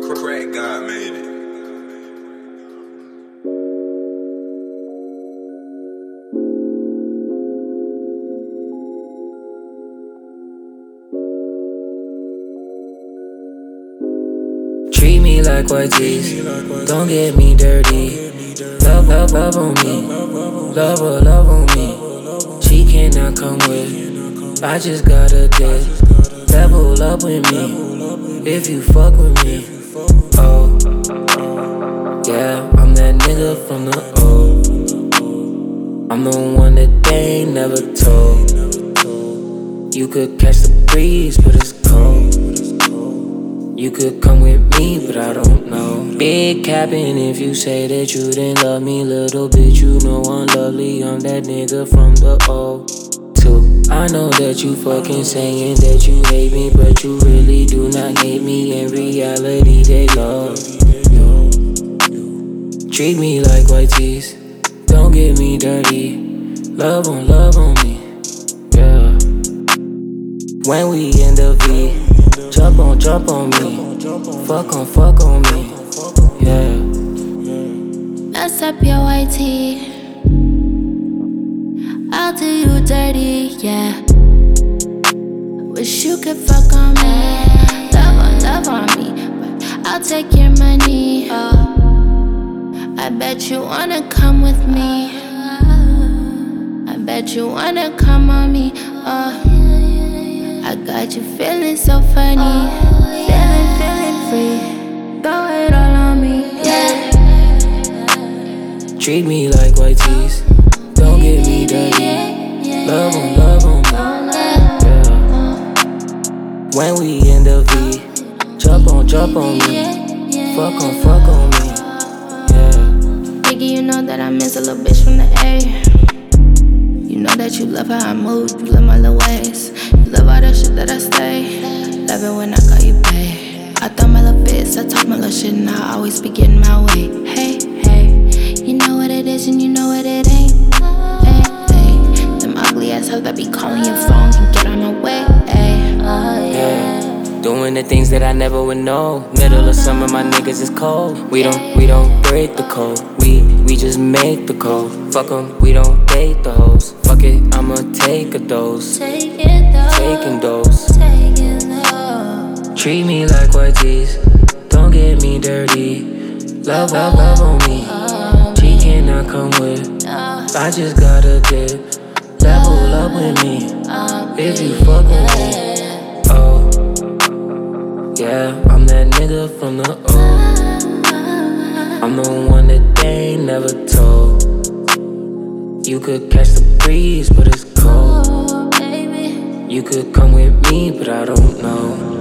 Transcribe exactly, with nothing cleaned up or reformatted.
Crack God made it. Treat me like white tees, don't get me dirty. Love, love, love on me, love her, love on me. She cannot come with, I just got a dip. Level up with me, if you fuck with me. Oh, yeah, I'm that nigga from the O. I'm the one that they ain't never told. You could catch the breeze, but it's cold. You could come with me, but I don't know. Big capping if you say that you didn't love me. Little bitch, you know I'm lovely. I'm that nigga from the O two. I know that you fucking saying that you hate me, but you really do not hate me. In reality, they love you. Treat me like white tees, don't get me dirty. Love on, love on me, yeah. When we in the V, jump on, jump on me, fuck on, fuck on me, yeah. Mess up your white tee, I'll do you dirty, yeah. Wish you could fuck on me, love on, love on me, but I'll take your money, oh. I bet you wanna come with me, I bet you wanna come on me, oh. I got you feeling so funny, feeling, feeling free. Throw it all on me, yeah. Treat me like white tees, don't get me dirty. Love on, love on me, yeah. When we in the V, jump on, jump on me, fuck on, fuck on me, yeah. Nigga, you know that I miss a little bitch from the A. You know that you love how I move, you love my little ways. You love all that shit that I say. Love it when I call you bae. I throw my little fits, I talk my little shit, and I always be getting my way. Hey, hey, you know what it is and you know what it ain't. Hey, hey, them ugly ass hoes that be calling your phone can get on my way. Hey, oh yeah. Doing the things that I never would know. Middle of summer, my niggas is cold. We don't, we don't break the code. We, we just make the code. Fuck 'em, we don't date the hoes. Fuck it, I'ma take a dose. Take it though. Taking those. Take it though. Treat me like white tees, don't get me dirty. Love, love, love on me. She cannot come with, I just got a dip. Level up with me, if you fuck with me. Oh, yeah, I'm that nigga from the O. I'm the one that they ain't never told. You could catch the breeze, but it's cold. You could come with me, but I don't know.